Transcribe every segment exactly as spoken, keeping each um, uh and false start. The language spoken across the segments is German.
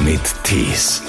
mit Tees.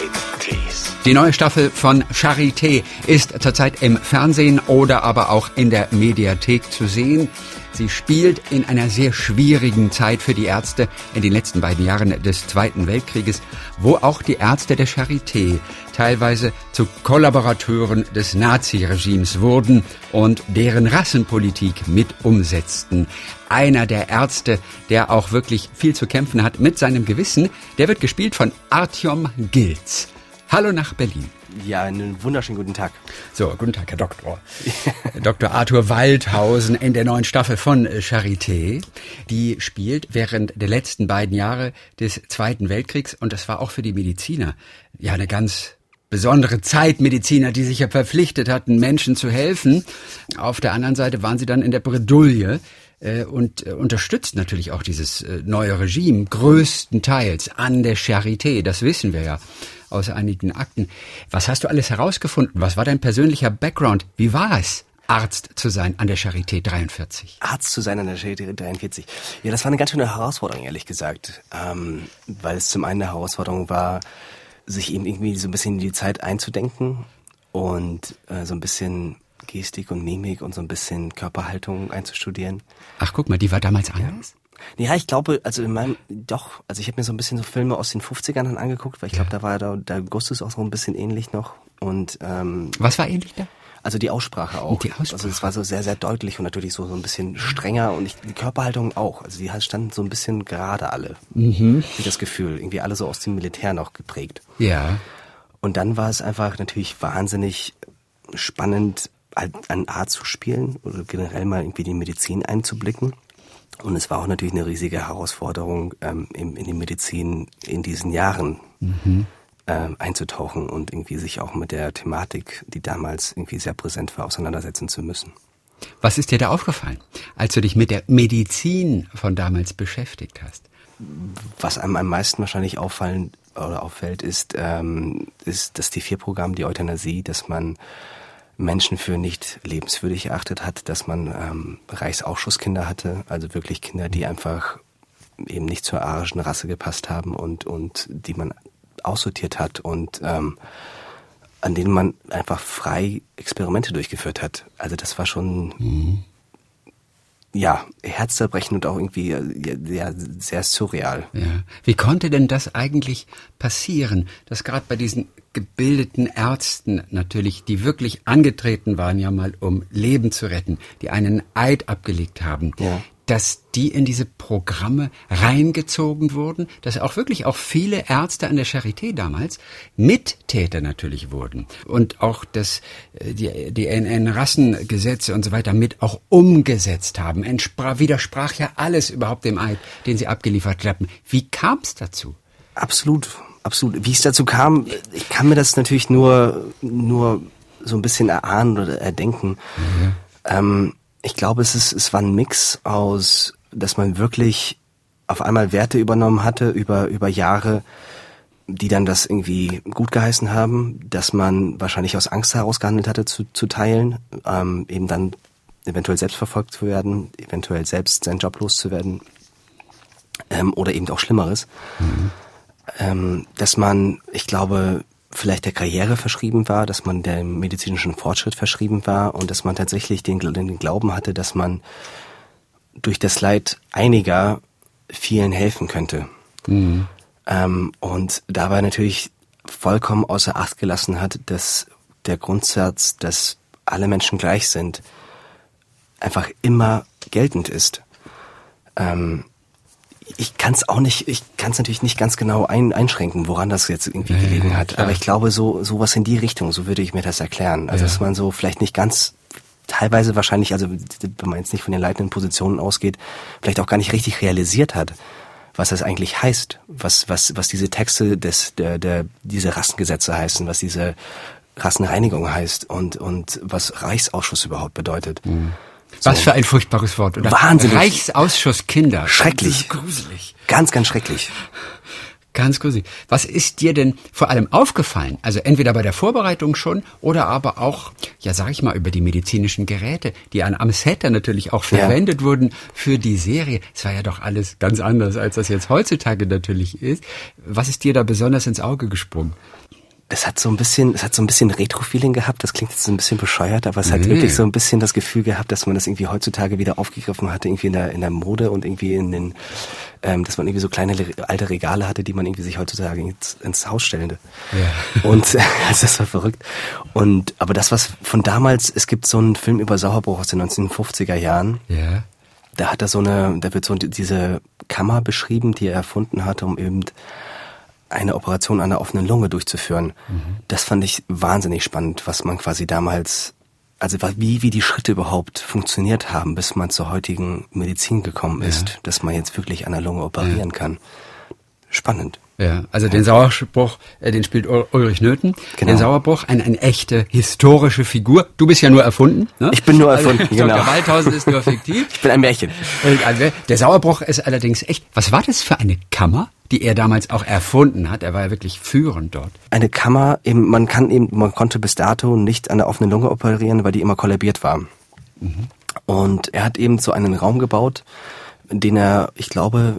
Die neue Staffel von Charité ist zurzeit im Fernsehen oder aber auch in der Mediathek zu sehen. Sie spielt in einer sehr schwierigen Zeit für die Ärzte in den letzten beiden Jahren des Zweiten Weltkrieges, wo auch die Ärzte der Charité teilweise zu Kollaborateuren des Naziregimes wurden und deren Rassenpolitik mit umsetzten. Einer der Ärzte, der auch wirklich viel zu kämpfen hat mit seinem Gewissen, der wird gespielt von Artyom Gilz. Hallo nach Berlin. Ja, einen wunderschönen guten Tag. So, guten Tag, Herr Doktor. Doktor Arthur Waldhausen in der neuen Staffel von Charité. Die spielt während der letzten beiden Jahre des Zweiten Weltkriegs. Und das war auch für die Mediziner ja eine ganz besondere Zeit. Mediziner, die sich ja verpflichtet hatten, Menschen zu helfen. Auf der anderen Seite waren sie dann in der Bredouille äh, und äh, unterstützt natürlich auch dieses äh, neue Regime größtenteils an der Charité. Das wissen wir ja aus einigen Akten. Was hast du alles herausgefunden? Was war dein persönlicher Background? Wie war es, Arzt zu sein an der Charité dreiundvierzig? Arzt zu sein an der Charité dreiundvierzig. Ja, das war eine ganz schöne Herausforderung, ehrlich gesagt. Ähm, weil es zum einen eine Herausforderung war, sich eben irgendwie so ein bisschen in die Zeit einzudenken und äh, so ein bisschen Gestik und Mimik und so ein bisschen Körperhaltung einzustudieren. Ach, guck mal, die war damals anders? Ja, ich glaube, also in meinem, doch, also ich habe mir so ein bisschen so Filme aus den fünfzigern dann angeguckt, weil ich glaube, da war da, der Gustus auch so ein bisschen ähnlich noch. Und ähm, was war ähnlich da? Also die Aussprache auch. Die Aussprache. Also es war so sehr, sehr deutlich und natürlich so, so ein bisschen strenger und ich, die Körperhaltung auch. Also die standen so ein bisschen gerade alle. Mhm. Wie das Gefühl, irgendwie alle so aus dem Militär noch geprägt. Ja. Und dann war es einfach natürlich wahnsinnig spannend, einen Arzt zu spielen oder generell mal irgendwie die Medizin einzublicken. Und es war auch natürlich eine riesige Herausforderung, ähm, in, in die Medizin in diesen Jahren mhm. ähm, einzutauchen und irgendwie sich auch mit der Thematik, die damals irgendwie sehr präsent war, auseinandersetzen zu müssen. Was ist dir da aufgefallen, als du dich mit der Medizin von damals beschäftigt hast? Was einem am meisten wahrscheinlich auffallen oder auffällt, ist, ähm, ist das T vier Programm, die Euthanasie, dass man Menschen für nicht lebenswürdig erachtet hat, dass man ähm, Reichsausschusszkinder hatte, also wirklich Kinder, die einfach eben nicht zur arischen Rasse gepasst haben und und die man aussortiert hat und ähm, an denen man einfach frei Experimente durchgeführt hat. Also das war schon mhm. ja herzzerbrechend und auch irgendwie ja, sehr surreal. Ja. Wie konnte denn das eigentlich passieren, dass gerade bei diesen gebildeten Ärzten natürlich, die wirklich angetreten waren, ja mal um Leben zu retten, die einen Eid abgelegt haben, ja. dass die in diese Programme reingezogen wurden, dass auch wirklich auch viele Ärzte an der Charité damals Mittäter natürlich wurden und auch das, die, die N N-Rassengesetze und so weiter mit auch umgesetzt haben. Entsprach, widersprach ja alles überhaupt dem Eid, den sie abgeliefert hatten. Wie kam es dazu? Absolut. Absolut. Wie es dazu kam, ich kann mir das natürlich nur nur so ein bisschen erahnen oder erdenken. Mhm. Ähm, ich glaube, es ist es war ein Mix aus, dass man wirklich auf einmal Werte übernommen hatte über über Jahre, die dann das irgendwie gut geheißen haben, dass man wahrscheinlich aus Angst heraus gehandelt hatte zu, zu teilen, ähm, eben dann eventuell selbst verfolgt zu werden, eventuell selbst seinen Job loszuwerden ähm, oder eben auch Schlimmeres. Mhm. Ähm, dass man, ich glaube, vielleicht der Karriere verschrieben war, dass man dem medizinischen Fortschritt verschrieben war und dass man tatsächlich den, den Glauben hatte, dass man durch das Leid einiger vielen helfen könnte. Mhm. Ähm, und dabei natürlich vollkommen außer Acht gelassen hat, dass der Grundsatz, dass alle Menschen gleich sind, einfach immer geltend ist. Ähm, Ich kann es auch nicht, ich kann es natürlich nicht ganz genau ein, einschränken, woran das jetzt irgendwie gelegen hat. Aber ich glaube, so sowas in die Richtung, so würde ich mir das erklären. Also, ja. dass man so vielleicht nicht ganz, teilweise wahrscheinlich, also wenn man jetzt nicht von den leitenden Positionen ausgeht, vielleicht auch gar nicht richtig realisiert hat, was das eigentlich heißt, was was was diese Texte des der der diese Rassengesetze heißen, was diese Rassenreinigung heißt und und was Reichsausschuss überhaupt bedeutet. Mhm. Was so. für ein furchtbares Wort, oder? Wahnsinnig. Reichsausschuss Kinder. Schrecklich. Gruselig. Ganz, ganz schrecklich. Ganz gruselig. Was ist dir denn vor allem aufgefallen? Also entweder bei der Vorbereitung schon oder aber auch, ja sag ich mal, über die medizinischen Geräte, die an, am Set dann natürlich auch verwendet ja. wurden für die Serie. Es war ja doch alles ganz anders, als das jetzt heutzutage natürlich ist. Was ist dir da besonders ins Auge gesprungen? Es hat so ein bisschen, es hat so ein bisschen Retro-Feeling gehabt. Das klingt jetzt ein bisschen bescheuert, aber es nee. hat wirklich so ein bisschen das Gefühl gehabt, dass man das irgendwie heutzutage wieder aufgegriffen hatte, irgendwie in der, in der Mode und irgendwie in den, ähm, dass man irgendwie so kleine alte Regale hatte, die man irgendwie sich heutzutage ins, ins Haus stellte. Ja. Und, also das war verrückt. Und, aber das, was von damals, es gibt so einen Film über Sauerbruch aus den neunzehnhundertfünfziger Jahren. Ja. Da hat er so eine, da wird so diese Kammer beschrieben, die er erfunden hatte, um eben eine Operation an der offenen Lunge durchzuführen. Mhm. Das fand ich wahnsinnig spannend, was man quasi damals, also wie, wie die Schritte überhaupt funktioniert haben, bis man zur heutigen Medizin gekommen ist, ja. dass man jetzt wirklich an der Lunge operieren ja. kann. Spannend. Ja, also den Sauerbruch, äh, den spielt Ulrich Nöthen. Genau. Den Sauerbruch, eine, eine echte historische Figur. Du bist ja nur erfunden. Ne? Ich bin nur erfunden, also, genau. Der Waldhausen ist nur fiktiv. Ich bin ein Märchen. Der Sauerbruch ist allerdings echt. Was war das für eine Kammer, die er damals auch erfunden hat? Er war ja wirklich führend dort. Eine Kammer, eben, man kann eben, man konnte bis dato nicht an der offenen Lunge operieren, weil die immer kollabiert war. Mhm. Und er hat eben so einen Raum gebaut, den er, ich glaube,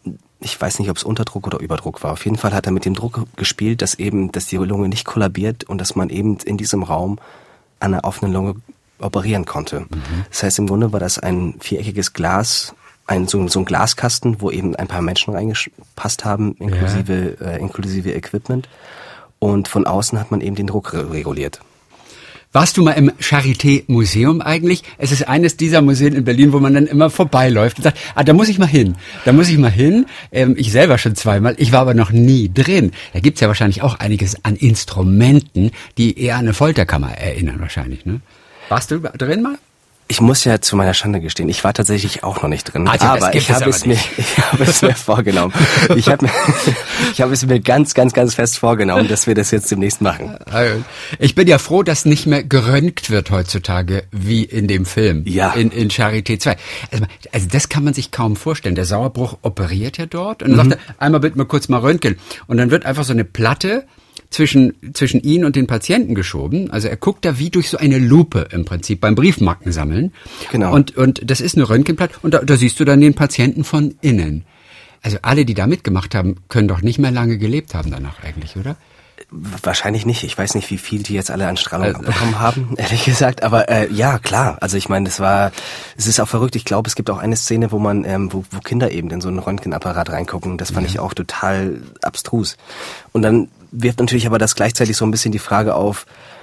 ich weiß nicht, ob es Unterdruck oder Überdruck war. Auf jeden Fall hat er mit dem Druck gespielt, dass eben, dass die Lunge nicht kollabiert und dass man eben in diesem Raum an einer offenen Lunge operieren konnte. Mhm. Das heißt, im Grunde war das ein viereckiges Glas, ein so, so ein Glaskasten, wo eben ein paar Menschen reingepasst haben, inklusive ja. äh, inklusive Equipment. Und von außen hat man eben den Druck re- reguliert. Warst du mal im Charité-Museum eigentlich? Es ist eines dieser Museen in Berlin, wo man dann immer vorbeiläuft und sagt, ah, da muss ich mal hin, da muss ich mal hin. Ähm, ich selber schon zweimal, ich war aber noch nie drin. Da gibt's ja wahrscheinlich auch einiges an Instrumenten, die eher an eine Folterkammer erinnern wahrscheinlich, ne? Warst du drin mal? Ich muss ja zu meiner Schande gestehen, ich war tatsächlich auch noch nicht drin, also, aber ich habe es, mir, ich habe es mir vorgenommen. Ich habe ich habe es mir ganz, ganz, ganz fest vorgenommen, dass wir das jetzt demnächst machen. Ich bin ja froh, dass nicht mehr geröntgt wird heutzutage, wie in dem Film, ja. in, in Charité zwei. Also, also das kann man sich kaum vorstellen. Der Sauerbruch operiert ja dort und dann mhm. sagt er, einmal bitte mal kurz mal röntgen. Und dann wird einfach so eine Platte zwischen zwischen ihn und den Patienten geschoben. Also er guckt da wie durch so eine Lupe im Prinzip beim Briefmarken sammeln. Genau. Und und das ist eine Röntgenplatte und da, da siehst du dann den Patienten von innen. Also alle, die da mitgemacht haben, können doch nicht mehr lange gelebt haben danach eigentlich, oder? Wahrscheinlich nicht. Ich weiß nicht, wie viel die jetzt alle an Strahlung also, bekommen haben, ehrlich gesagt. Aber äh, ja, klar. Also ich meine, das war, es ist auch verrückt. Ich glaube, es gibt auch eine Szene, wo man, ähm, wo, wo Kinder eben in so einen Röntgenapparat reingucken. Das fand ja. ich auch total abstrus. Und dann wirft natürlich aber das gleichzeitig so ein bisschen die Frage auf,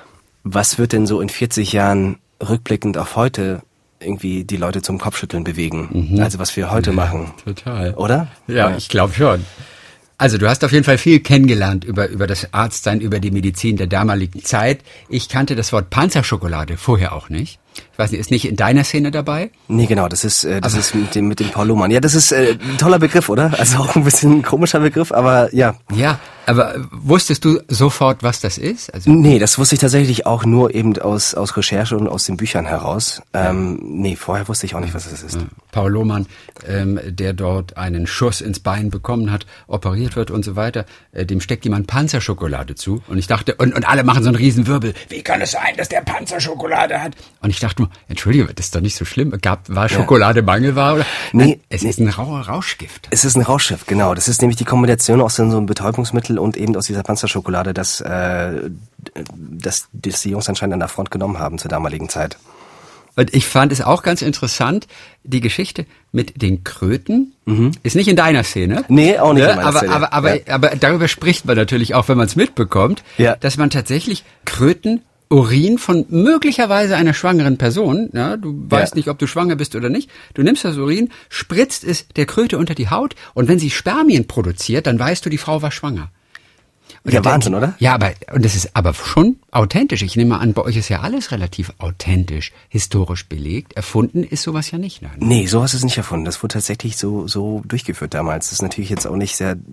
was wird denn so in vierzig Jahren rückblickend auf heute irgendwie die Leute zum Kopfschütteln bewegen? Mhm. Also was wir heute ja, machen. Total. Oder? Ja, ja. Ich glaube schon. Also du hast auf jeden Fall viel kennengelernt über über das Arztsein, über die Medizin der damaligen Zeit. Ich kannte das Wort Panzerschokolade vorher auch nicht. Ich weiß nicht, ist nicht in deiner Szene dabei? Nee, genau, das ist äh, das aber ist mit dem mit dem Paul Lohmann. Ja, das ist äh, ein toller Begriff, oder? Also auch ein bisschen ein komischer Begriff, aber ja. Ja, aber wusstest du sofort, was das ist? Also nee, das wusste ich tatsächlich auch nur eben aus aus Recherche und aus den Büchern heraus. Ähm, nee, vorher wusste ich auch nicht, was das ist. Paul Lohmann, ähm, der dort einen Schuss ins Bein bekommen hat, operiert wird und so weiter, äh, dem steckt jemand Panzerschokolade zu. Und ich dachte, und, und alle machen so einen Riesenwirbel. Wie kann es sein, dass der Panzerschokolade hat? Und ich dachte nur, Entschuldige, das ist doch nicht so schlimm. Gab, war Schokolade ja. Mangelware? Oder? Nee, Nein, es nee. ist ein Rau- Rauschgift. Es ist ein Rauschgift, genau. Das ist nämlich die Kombination aus so einem Betäubungsmittel und eben aus dieser Panzerschokolade, das, äh, das, das die Jungs anscheinend an der Front genommen haben zur damaligen Zeit. Und ich fand es auch ganz interessant, die Geschichte mit den Kröten. Mhm. Ist nicht in deiner Szene. Nee, auch nicht ja, in meiner aber, Szene. Aber, aber, ja. aber darüber spricht man natürlich auch, wenn man es mitbekommt, ja. dass man tatsächlich Kröten Urin von möglicherweise einer schwangeren Person, ja, du weißt ja. nicht, ob du schwanger bist oder nicht, du nimmst das Urin, spritzt es der Kröte unter die Haut und wenn sie Spermien produziert, dann weißt du, die Frau war schwanger. Und ja, Wahnsinn, oder? Ja, aber, und das ist aber schon authentisch. Ich nehme an, bei euch ist ja alles relativ authentisch, historisch belegt. Erfunden ist sowas ja nicht. Ne? Nee, sowas ist nicht erfunden. Das wurde tatsächlich so, so durchgeführt damals. Das ist natürlich jetzt auch nicht sehr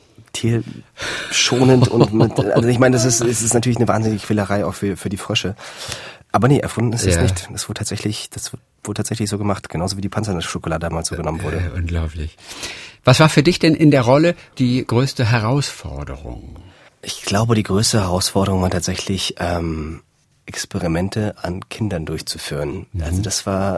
tierschonend und mit, also ich meine, das ist, es ist natürlich eine wahnsinnige Quälerei auch für, für die Frösche. Aber nee, erfunden ist es ja. nicht. Das wurde tatsächlich, das wohl tatsächlich so gemacht, genauso wie die Panzernussschokolade damals so genommen wurde. Äh, unglaublich. Was war für dich denn in der Rolle die größte Herausforderung? Ich glaube, die größte Herausforderung war tatsächlich, ähm, Experimente an Kindern durchzuführen. Mhm. Also das war,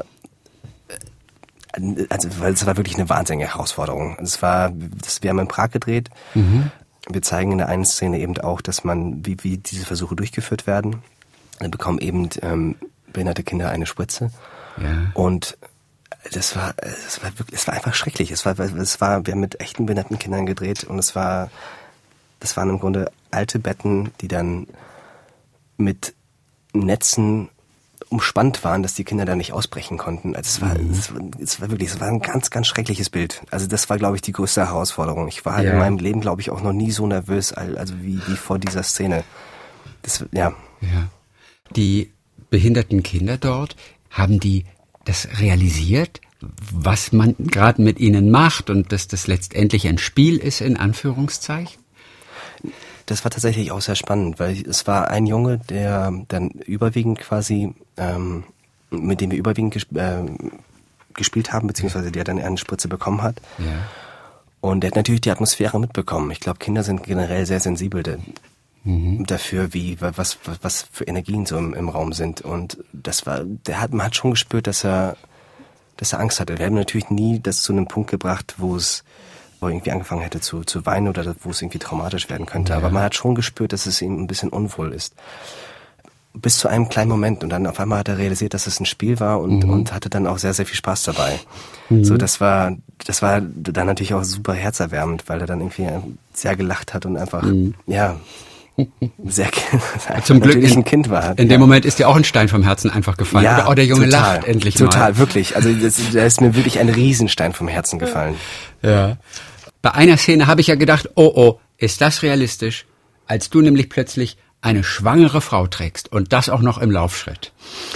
also weil es war wirklich eine wahnsinnige Herausforderung. Es war, das, wir haben in Prag gedreht. Mhm. Wir zeigen in der einen Szene eben auch, dass man, wie, wie diese Versuche durchgeführt werden. Dann bekommen eben ähm, behinderte Kinder eine Spritze. Ja. Und das war, das war wirklich, es war einfach schrecklich. Es war, es war, wir haben mit echten behinderten Kindern gedreht und es war, das waren im Grunde alte Betten, die dann mit Netzen umspannt waren, dass die Kinder da nicht ausbrechen konnten. Also es war, mhm. es war, es war wirklich, es war ein ganz, ganz schreckliches Bild. Also das war, glaube ich, die größte Herausforderung. Ich war ja. in meinem Leben, glaube ich, auch noch nie so nervös, also wie, wie vor dieser Szene. Das, ja. Ja. Die behinderten Kinder dort, haben die das realisiert, was man gerade mit ihnen macht und dass das letztendlich ein Spiel ist, in Anführungszeichen? Das war tatsächlich auch sehr spannend, weil es war ein Junge, der dann überwiegend quasi, ähm, mit dem wir überwiegend gesp- äh, gespielt haben, beziehungsweise der dann eine Spritze bekommen hat. Ja. Und der hat natürlich die Atmosphäre mitbekommen. Ich glaube, Kinder sind generell sehr sensibel de- mhm. dafür, wie was, was was für Energien so im, im Raum sind. Und das war, der hat, man hat schon gespürt, dass er, dass er Angst hatte. Wir haben natürlich nie das zu einem Punkt gebracht, wo es wo er irgendwie angefangen hätte zu, zu weinen oder wo es irgendwie traumatisch werden könnte. Ja. Aber man hat schon gespürt, dass es ihm ein bisschen unwohl ist. Bis zu einem kleinen Moment. Und dann auf einmal hat er realisiert, dass es ein Spiel war und, mhm. und hatte dann auch sehr, sehr viel Spaß dabei. Mhm. So, das war, das war dann natürlich auch super herzerwärmend, weil er dann irgendwie sehr gelacht hat und einfach, mhm. ja, sehr, zum Glück natürlich ein Kind war. In ja. dem Moment ist dir auch ein Stein vom Herzen einfach gefallen. Ja, oder, oh, der Junge total, lacht endlich total, mal. Total, wirklich. Also das, da ist mir wirklich ein Riesenstein vom Herzen gefallen. Ja. Bei einer Szene habe ich ja gedacht, oh oh, ist das realistisch? Als du nämlich plötzlich eine schwangere Frau trägst und das auch noch im Laufschritt.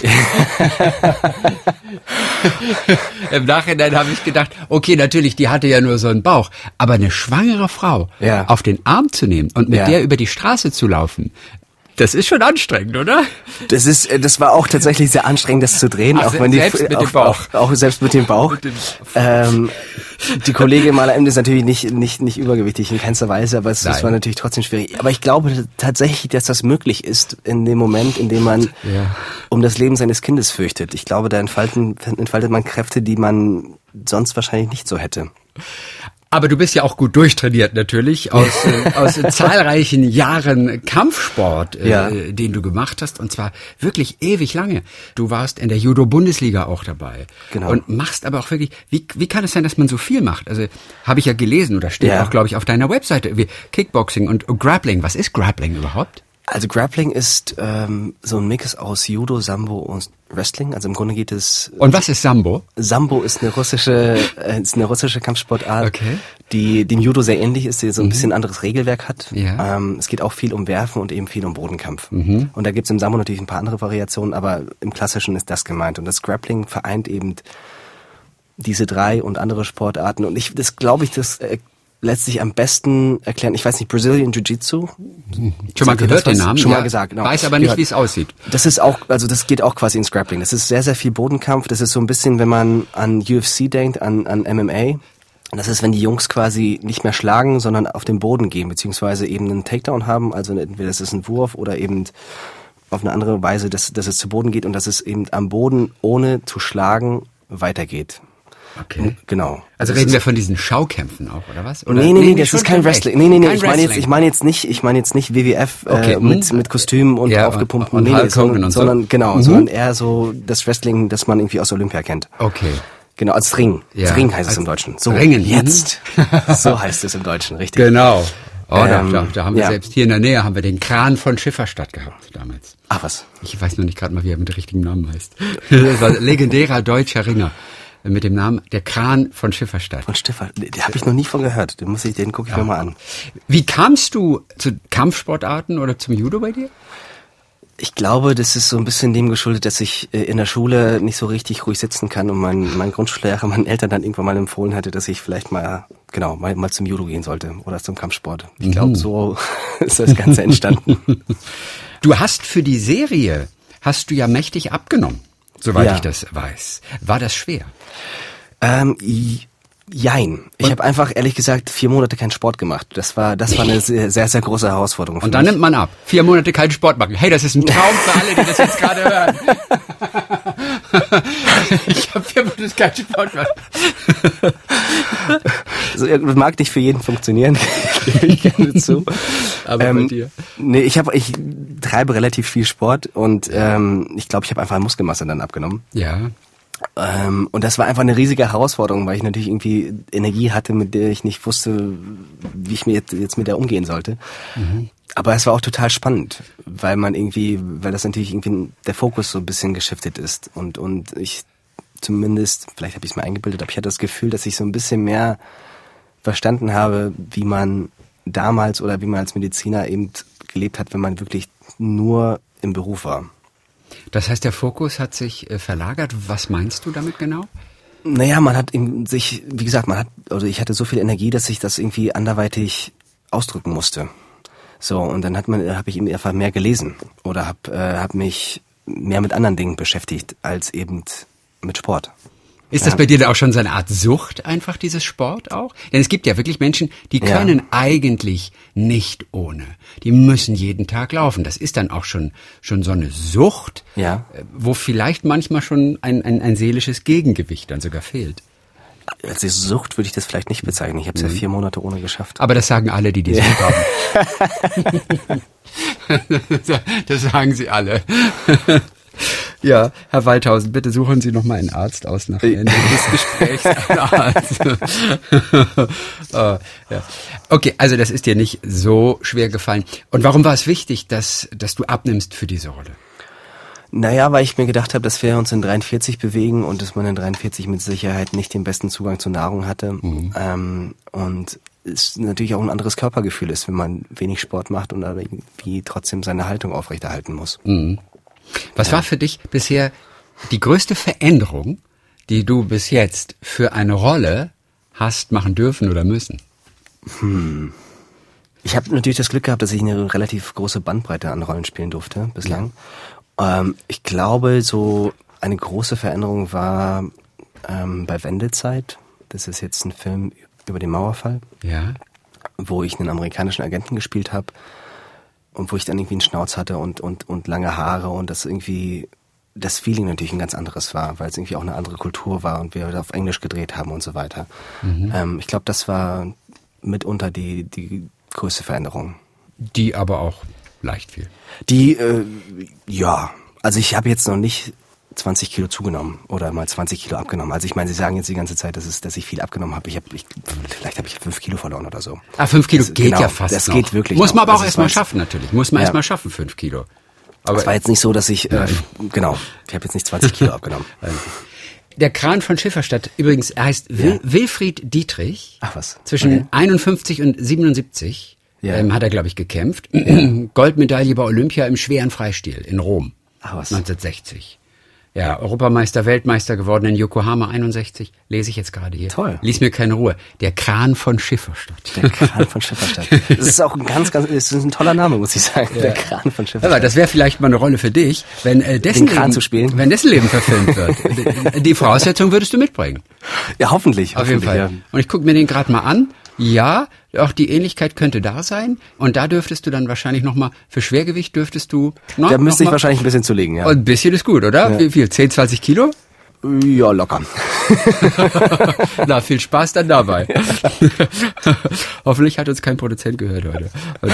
Im Nachhinein habe ich gedacht, okay, natürlich, die hatte ja nur so einen Bauch, aber eine schwangere Frau ja. auf den Arm zu nehmen und mit ja. der über die Straße zu laufen, das ist schon anstrengend, oder? Das ist, das war auch tatsächlich sehr anstrengend, das zu drehen, Ach, auch wenn die, selbst mit auch, dem Bauch. Auch, auch selbst mit dem Bauch. Mit dem ähm, die Kollegin Mala Emde ist natürlich nicht, nicht, nicht übergewichtig in keinster Weise, aber es, es war natürlich trotzdem schwierig. Aber ich glaube tatsächlich, dass das möglich ist in dem Moment, in dem man ja. um das Leben seines Kindes fürchtet. Ich glaube, da entfalten, entfaltet man Kräfte, die man sonst wahrscheinlich nicht so hätte. Aber du bist ja auch gut durchtrainiert natürlich aus, äh, aus zahlreichen Jahren Kampfsport, äh, ja. den du gemacht hast, und zwar wirklich ewig lange. Du warst in der Judo-Bundesliga auch dabei. Genau. Und machst aber auch wirklich, wie, wie kann es sein, dass man so viel macht? Also habe ich ja gelesen, oder steht ja. auch, glaube ich, auf deiner Webseite, wie Kickboxing und Grappling. Was ist Grappling überhaupt? Also Grappling ist ähm, so ein Mix aus Judo, Sambo und Wrestling. Also im Grunde geht es... Und was ist Sambo? Sambo ist eine russische äh, ist eine russische Kampfsportart, okay. die dem Judo sehr ähnlich ist, die so ein mhm. bisschen anderes Regelwerk hat. Ja. Ähm, es geht auch viel um Werfen und eben viel um Bodenkampf. Mhm. Und da gibt's im Sambo natürlich ein paar andere Variationen, aber im Klassischen ist das gemeint. Und das Grappling vereint eben diese drei und andere Sportarten. Und ich, das glaube ich, das... Äh, letztlich am besten erklären, ich weiß nicht, Brazilian Jiu-Jitsu. Schon mal gehört den Namen? Schon ja, mal gesagt, genau. Weiß aber nicht, wie es aussieht. Das ist auch, also das geht auch quasi ins Grappling. Das ist sehr, sehr viel Bodenkampf. Das ist so ein bisschen, wenn man an U F C denkt, an, an M M A. Das ist, wenn die Jungs quasi nicht mehr schlagen, sondern auf den Boden gehen, beziehungsweise eben einen Takedown haben. Also entweder das ist ein Wurf oder eben auf eine andere Weise, dass, dass es zu Boden geht und dass es eben am Boden, ohne zu schlagen, weitergeht. Okay. Genau. Also das reden wir von diesen Schaukämpfen auch, oder was? Oder? Nee, nee, nee, das ist kein Wrestling. Nee, nee, nee, ich meine jetzt, ich meine jetzt nicht, ich meine jetzt nicht W W F okay. äh, mit, mit Kostümen und ja, aufgepumpten, und, und nee, nee, sondern, und so. sondern genau, mhm. sondern eher so das Wrestling, das man irgendwie aus Olympia kennt. Okay. Genau, als Ring. Ja. Als Ring heißt als es im Deutschen. So, Ringen. Jetzt. So heißt es im Deutschen, richtig. Genau. Oh, ähm, da, da, da haben wir ja. selbst hier in der Nähe haben wir den Kran von Schifferstadt gehabt damals. Ach was? Ich weiß noch nicht gerade mal, wie er mit richtigen Namen heißt. Das war ein legendärer deutscher Ringer mit dem Namen der Kran von Schifferstadt. Von Schifferstadt, den habe ich noch nie von gehört. Den muss ich, den gucke ich ja. mir mal an. Wie kamst du zu Kampfsportarten oder zum Judo bei dir? Ich glaube, das ist so ein bisschen dem geschuldet, dass ich in der Schule nicht so richtig ruhig sitzen kann und mein, mein Grundschullehrer meinen Eltern dann irgendwann mal empfohlen hatte, dass ich vielleicht mal, genau, mal, mal zum Judo gehen sollte oder zum Kampfsport. Ich mhm. glaube, so ist das Ganze entstanden. Du hast für die Serie, hast du ja mächtig abgenommen. soweit Ja. ich das weiß. War das schwer? Ähm, j- jein. Ich habe einfach, ehrlich gesagt, vier Monate keinen Sport gemacht. Das war, das war eine sehr, sehr, sehr große Herausforderung für Und dann mich. nimmt man ab. Vier Monate keinen Sport machen. Hey, das ist ein Traum für alle, die das jetzt gerade hören. Ich habe vier Monate keinen Sport gemacht. Also, das mag nicht für jeden funktionieren, gebe ich gerne zu. Aber ähm, bei dir? Nee, ich habe, ich treibe relativ viel Sport und ähm, ich glaube, ich habe einfach an Muskelmasse dann abgenommen. Ja. Ähm, und das war einfach eine riesige Herausforderung, weil ich natürlich irgendwie Energie hatte, mit der ich nicht wusste, wie ich mir jetzt, jetzt mit der umgehen sollte. Mhm. Aber es war auch total spannend, weil man irgendwie, weil das natürlich irgendwie der Fokus so ein bisschen geschiftet ist und und ich zumindest, vielleicht habe ich es mir eingebildet, aber ich hatte das Gefühl, dass ich so ein bisschen mehr verstanden habe, wie man damals oder wie man als Mediziner eben gelebt hat, wenn man wirklich nur im Beruf war. Das heißt, der Fokus hat sich äh, verlagert. Was meinst du damit genau? Naja, man hat in sich, wie gesagt, man hat, also ich hatte so viel Energie, dass ich das irgendwie anderweitig ausdrücken musste. So, und dann hat man, habe ich eben einfach mehr gelesen oder habe äh, hab mich mehr mit anderen Dingen beschäftigt als eben mit Sport. Ist das bei dir da auch schon so eine Art Sucht, einfach dieses Sport auch? Denn es gibt ja wirklich Menschen, die können ja. eigentlich nicht ohne. Die müssen jeden Tag laufen. Das ist dann auch schon schon so eine Sucht, ja. wo vielleicht manchmal schon ein, ein, ein seelisches Gegengewicht dann sogar fehlt. Als Sucht würde ich das vielleicht nicht bezeichnen. Ich habe es mhm. ja vier Monate ohne geschafft. Aber das sagen alle, die die Sucht haben. Das sagen sie alle. Ja, Herr Waldhausen, bitte suchen Sie noch mal einen Arzt aus nach Ende des Gesprächs. oh, ja. Okay, also das ist dir nicht so schwer gefallen. Und warum war es wichtig, dass, dass du abnimmst für diese Rolle? Naja, weil ich mir gedacht habe, dass wir uns in dreiundvierzig bewegen und dass man in dreiundvierzig mit Sicherheit nicht den besten Zugang zur Nahrung hatte. Mhm. Ähm, und es natürlich auch ein anderes Körpergefühl ist, wenn man wenig Sport macht und aber irgendwie trotzdem seine Haltung aufrechterhalten muss. Mhm. Was ja. war für dich bisher die größte Veränderung, die du bis jetzt für eine Rolle hast machen dürfen oder müssen? Hm. Ich habe natürlich das Glück gehabt, dass ich eine relativ große Bandbreite an Rollen spielen durfte bislang. Ja. Ähm, ich glaube, so eine große Veränderung war ähm, bei Wendezeit. Das ist jetzt ein Film über den Mauerfall, ja. wo ich einen amerikanischen Agenten gespielt habe. Und wo ich dann irgendwie einen Schnauz hatte und, und, und lange Haare und das irgendwie, das Feeling natürlich ein ganz anderes war, weil es irgendwie auch eine andere Kultur war und wir auf Englisch gedreht haben und so weiter. Mhm. Ähm, ich glaube, das war mitunter die, die größte Veränderung. Die aber auch leicht fiel. Die, äh, ja, also ich habe jetzt noch nicht zwanzig Kilo zugenommen oder mal zwanzig Kilo abgenommen. Also ich meine, Sie sagen jetzt die ganze Zeit, dass, es, dass ich viel abgenommen habe. Ich habe, ich, vielleicht habe ich fünf Kilo verloren oder so. Ah, fünf Kilo das, geht genau, ja fast das noch. geht wirklich Muss man noch. aber auch also erstmal schaffen natürlich. Muss man ja. erstmal schaffen, fünf Kilo. Aber es war jetzt nicht so, dass ich, äh, genau, ich habe jetzt nicht zwanzig Kilo abgenommen. Der Kran von Schifferstadt, übrigens, er heißt Wil- ja. Wilfried Dietrich. Ach was. Zwischen okay. einundfünfzig und siebenundsiebzig ja. ähm, hat er, glaube ich, gekämpft. Goldmedaille bei Olympia im schweren Freistil in Rom. Ach was. neunzehnhundertsechzig. Ja, Europameister, Weltmeister geworden in Yokohama einundsechzig. Lese ich jetzt gerade hier. Toll. Lies mir keine Ruhe. Der Kran von Schifferstadt. Der Kran von Schifferstadt. Das ist auch ein ganz, ganz, das ist ein toller Name, muss ich sagen. Ja. Der Kran von Schifferstadt. Aber das wäre vielleicht mal eine Rolle für dich, wenn äh, dessen Den Kran Leben, zu spielen. wenn dessen Leben verfilmt wird. Die Voraussetzung würdest du mitbringen. Ja, hoffentlich. Auf hoffentlich, jeden Fall. Ja. Und ich gucke mir den gerade mal an. Ja, auch die Ähnlichkeit könnte da sein. Und da dürftest du dann wahrscheinlich nochmal, für Schwergewicht dürftest du... Na, da müsste ich wahrscheinlich ein bisschen zulegen, ja. Und ein bisschen ist gut, oder? Ja. Wie viel? zehn, zwanzig Kilo? Ja, locker. Na, viel Spaß dann dabei. Hoffentlich hat uns kein Produzent gehört heute.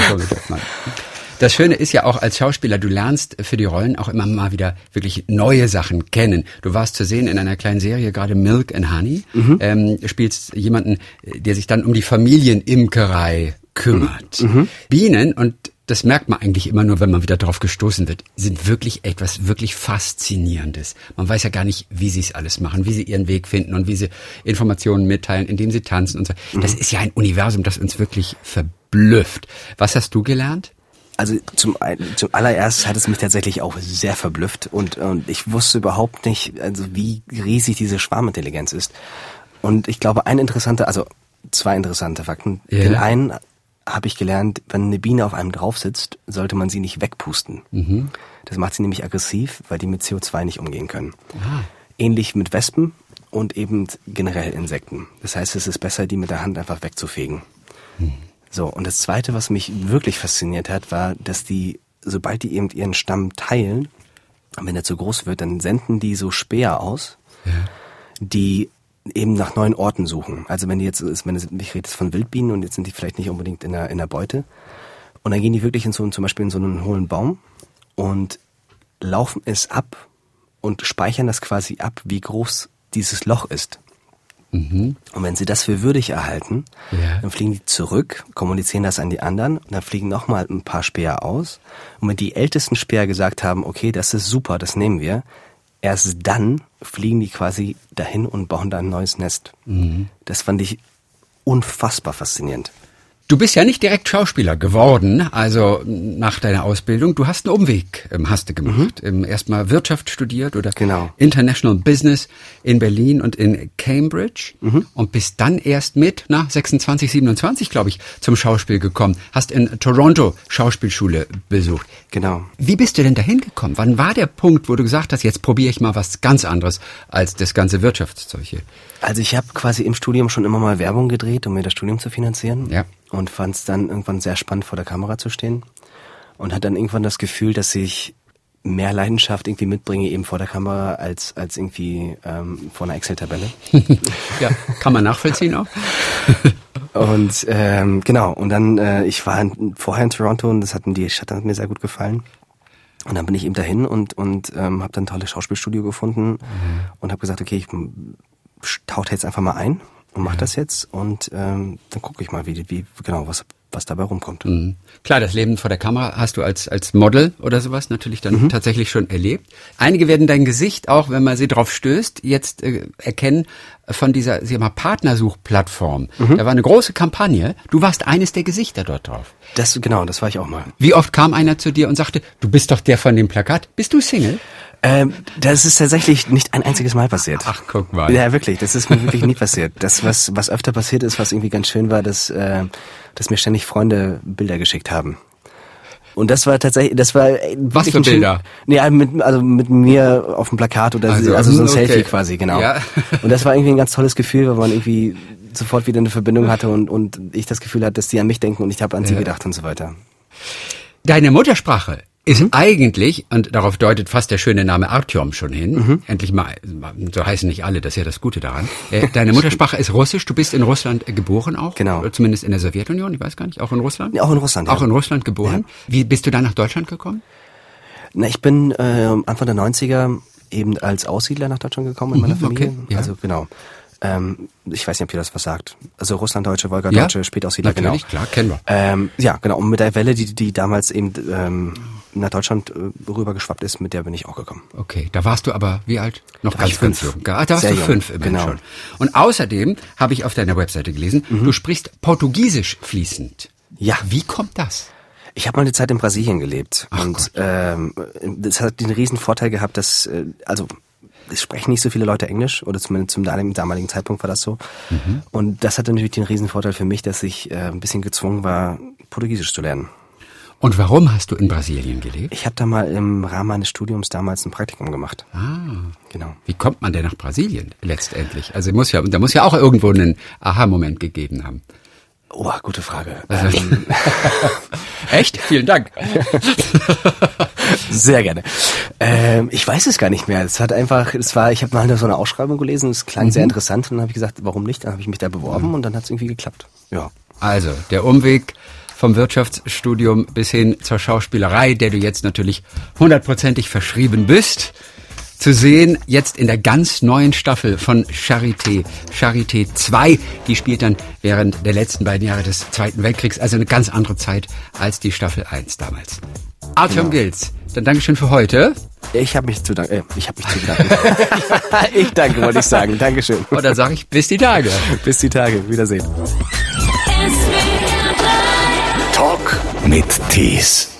Das Schöne ist ja auch als Schauspieler, du lernst für die Rollen auch immer mal wieder wirklich neue Sachen kennen. Du warst zu sehen in einer kleinen Serie, gerade Milk and Honey, mhm. ähm, spielst jemanden, der sich dann um die Familienimkerei kümmert. Mhm. Bienen, und das merkt man eigentlich immer nur, wenn man wieder drauf gestoßen wird, sind wirklich etwas wirklich Faszinierendes. Man weiß ja gar nicht, wie sie es alles machen, wie sie ihren Weg finden und wie sie Informationen mitteilen, indem sie tanzen und so. Mhm. Das ist ja ein Universum, das uns wirklich verblüfft. Was hast du gelernt? Also zum, zum allererst hat es mich tatsächlich auch sehr verblüfft und, und ich wusste überhaupt nicht, also wie riesig diese Schwarmintelligenz ist. Und ich glaube, ein interessanter, also zwei interessante Fakten. Yeah. Den einen habe ich gelernt, wenn eine Biene auf einem drauf sitzt, sollte man sie nicht wegpusten. Mhm. Das macht sie nämlich aggressiv, weil die mit C O zwei nicht umgehen können. Aha. Ähnlich mit Wespen und eben generell Insekten. Das heißt, es ist besser, die mit der Hand einfach wegzufegen. Mhm. So, und das Zweite, was mich wirklich fasziniert hat, war, dass die, sobald die eben ihren Stamm teilen, und wenn er zu groß wird, dann senden die so Späher aus, ja. die eben nach neuen Orten suchen. Also wenn die jetzt, wenn ich rede jetzt von Wildbienen und jetzt sind die vielleicht nicht unbedingt in der, in der Beute. Und dann gehen die wirklich in so, zum Beispiel in so einen hohlen Baum und laufen es ab und speichern das quasi ab, wie groß dieses Loch ist. Mhm. Und wenn sie das für würdig erhalten, ja. dann fliegen die zurück, kommunizieren das an die anderen und dann fliegen nochmal ein paar Späher aus. Und wenn die ältesten Späher gesagt haben, okay, das ist super, das nehmen wir, erst dann fliegen die quasi dahin und bauen da ein neues Nest. Mhm. Das fand ich unfassbar faszinierend. Du bist ja nicht direkt Schauspieler geworden, also nach deiner Ausbildung. Du hast einen Umweg, hast du gemacht. Mhm. Erstmal Wirtschaft studiert oder genau. International Business in Berlin und in Cambridge mhm. und bist dann erst mit, na, sechsundzwanzig, siebenundzwanzig, glaube ich, zum Schauspiel gekommen. Hast in Toronto Schauspielschule besucht. Genau. Wie bist du denn dahin gekommen? Wann war der Punkt, wo du gesagt hast, jetzt probiere ich mal was ganz anderes als das ganze Wirtschaftszeug hier? Also ich habe quasi im Studium schon immer mal Werbung gedreht, um mir das Studium zu finanzieren. Ja. Und fand es dann irgendwann sehr spannend, vor der Kamera zu stehen. Und hatte dann irgendwann das Gefühl, dass ich mehr Leidenschaft irgendwie mitbringe, eben vor der Kamera, als als irgendwie ähm, vor einer Excel-Tabelle. Ja, kann man nachvollziehen auch. Und ähm, genau, und dann, äh, ich war in, vorher in Toronto und das hat mir, die Stadt hat mir sehr gut gefallen. Und dann bin ich eben dahin und und ähm, habe dann ein tolles Schauspielstudio gefunden mhm. und habe gesagt, okay, ich tauche jetzt einfach mal ein und mach ja. das jetzt und ähm, dann gucke ich mal, wie, wie genau was was dabei rumkommt. Mhm. Klar, das Leben vor der Kamera hast du als als Model oder sowas natürlich dann mhm. tatsächlich schon erlebt. Einige werden dein Gesicht auch, wenn man sie drauf stößt, jetzt äh, erkennen von dieser, sag mal, Partnersuchplattform. Mhm. Da war eine große Kampagne. Du warst eines der Gesichter dort drauf. Das genau, das war ich auch mal. Wie oft kam einer zu dir und sagte, du bist doch der von dem Plakat. Bist du Single? Ähm, das ist tatsächlich nicht ein einziges Mal passiert. Ach, guck mal. Ja, wirklich, das ist mir wirklich nie passiert. Das, was was öfter passiert ist, was irgendwie ganz schön war, dass, äh, dass mir ständig Freunde Bilder geschickt haben. Und das war tatsächlich, das war was für Bilder? Nee, mit, also mit mir auf dem Plakat oder also, also so ein okay. Selfie quasi, genau. Ja. Und das war irgendwie ein ganz tolles Gefühl, weil man irgendwie sofort wieder eine Verbindung hatte und und ich das Gefühl hatte, dass die an mich denken und ich habe an sie ja. gedacht und so weiter. Deine Muttersprache ist mhm. eigentlich, und darauf deutet fast der schöne Name Artyom schon hin, mhm. endlich mal, so heißen nicht alle, das ist ja das Gute daran. Äh, deine Muttersprache ist Russisch, du bist in Russland geboren auch? Genau. Oder zumindest in der Sowjetunion, ich weiß gar nicht, auch in Russland? Ja, auch in Russland, Auch ja. in Russland geboren. Ja. Wie bist du dann nach Deutschland gekommen? Na, ich bin äh, Anfang der neunziger eben als Aussiedler nach Deutschland gekommen in meiner mhm, Familie. Okay. Ja. Also genau. Ähm, ich weiß nicht, ob ihr das was sagt. Also Russlanddeutsche, Wolgadeutsche, ja, Spätaussiedler, natürlich, genau. Klar, kennen wir. Ähm, ja, genau. Und mit der Welle, die die damals eben ähm, nach Deutschland äh, rübergeschwappt ist, mit der bin ich auch gekommen. Okay, da warst du aber wie alt? Noch da ganz fünf. fünf. Ah, da warst Sehr du jung. fünf immerhin Genau. schon. Und außerdem habe ich auf deiner Webseite gelesen, mhm. du sprichst Portugiesisch fließend. Ja. Wie kommt das? Ich habe mal eine Zeit in Brasilien gelebt. Ach und Gott. ähm, das hat den riesen Vorteil gehabt, dass äh, also es sprechen nicht so viele Leute Englisch, oder zumindest zum damaligen Zeitpunkt war das so. Mhm. Und das hatte natürlich den riesen Vorteil für mich, dass ich äh, ein bisschen gezwungen war, Portugiesisch zu lernen. Und warum hast du in Brasilien gelebt? Ich habe da mal im Rahmen meines Studiums damals ein Praktikum gemacht. Ah, genau. Wie kommt man denn nach Brasilien letztendlich? Also muss ja, da muss ja auch irgendwo einen Aha-Moment gegeben haben. Oh, gute Frage. Also, ähm, echt? Vielen Dank. Sehr gerne. Ähm, ich weiß es gar nicht mehr. Es hat einfach, es war, ich habe mal so eine Ausschreibung gelesen, es klang mhm. sehr interessant und dann habe ich gesagt, warum nicht? Dann habe ich mich da beworben mhm. und dann hat es irgendwie geklappt. Ja. Also der Umweg vom Wirtschaftsstudium bis hin zur Schauspielerei, der du jetzt natürlich hundertprozentig verschrieben bist. Zu sehen jetzt in der ganz neuen Staffel von Charité, Charité zwei. Die spielt dann während der letzten beiden Jahre des Zweiten Weltkriegs, also eine ganz andere Zeit als die Staffel eins damals. Artyom Genau. Gilz, dann Dankeschön für heute. Ich habe mich zu danken. Äh, ich habe mich zu bedanken. Ich danke, wollte ich sagen. Dankeschön. Und dann sage ich bis die Tage. Bis die Tage. Wiedersehen. Talk mit Tees.